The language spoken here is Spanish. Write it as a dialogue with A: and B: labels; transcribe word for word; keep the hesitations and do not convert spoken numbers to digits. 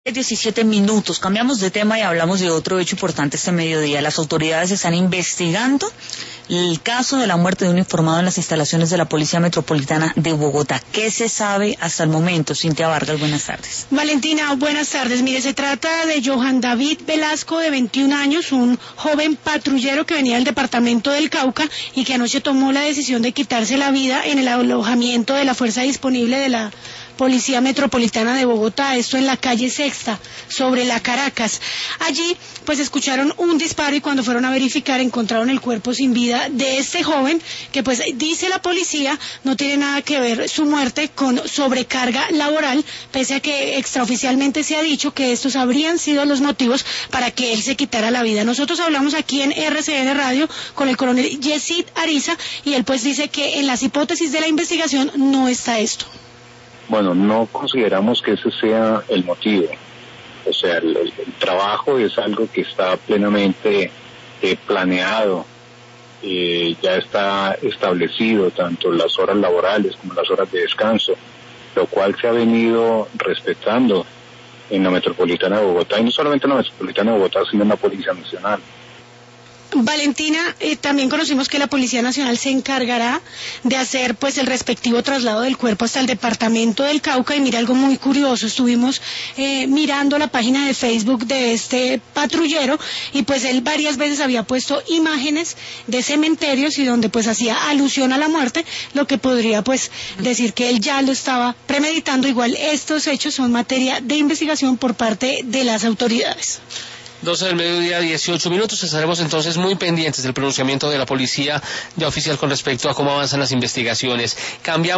A: diecisiete minutos, cambiamos de tema y hablamos de otro hecho importante este mediodía. Las autoridades están investigando el caso de la muerte de un uniformado en las instalaciones de la Policía Metropolitana de Bogotá. ¿Qué se sabe hasta el momento? Cintia Vargas, buenas tardes.
B: Valentina, buenas tardes. Mire, se trata de Johan David Velasco, de veintiún años, un joven patrullero que venía del departamento del Cauca y que anoche tomó la decisión de quitarse la vida en el alojamiento de la fuerza disponible de la Policía Metropolitana de Bogotá, esto en la calle Sexta, sobre la Caracas. Allí, pues escucharon un disparo y cuando fueron a verificar encontraron el cuerpo sin vida de este joven, que pues dice la policía no tiene nada que ver su muerte con sobrecarga laboral, pese a que extraoficialmente se ha dicho que estos habrían sido los motivos para que él se quitara la vida. Nosotros hablamos aquí en R C N Radio con el coronel Yesid Ariza y él pues dice que en las hipótesis de la investigación no está esto.
C: Bueno, no consideramos que ese sea el motivo. O sea, el, el, el trabajo es algo que está plenamente eh, planeado, eh, ya está establecido, tanto las horas laborales como las horas de descanso, lo cual se ha venido respetando en la Metropolitana de Bogotá, y no solamente en la Metropolitana de Bogotá, sino en la Policía Nacional.
B: Valentina, eh, también conocimos que la Policía Nacional se encargará de hacer pues el respectivo traslado del cuerpo hasta el departamento del Cauca. Y mira, algo muy curioso, estuvimos eh, mirando la página de Facebook de este patrullero y pues él varias veces había puesto imágenes de cementerios y donde pues hacía alusión a la muerte, lo que podría pues decir que él ya lo estaba premeditando. Igual estos hechos son materia de investigación por parte de las autoridades.
D: doce del mediodía, dieciocho minutos. Estaremos entonces muy pendientes del pronunciamiento de la policía ya oficial con respecto a cómo avanzan las investigaciones. Cambiamos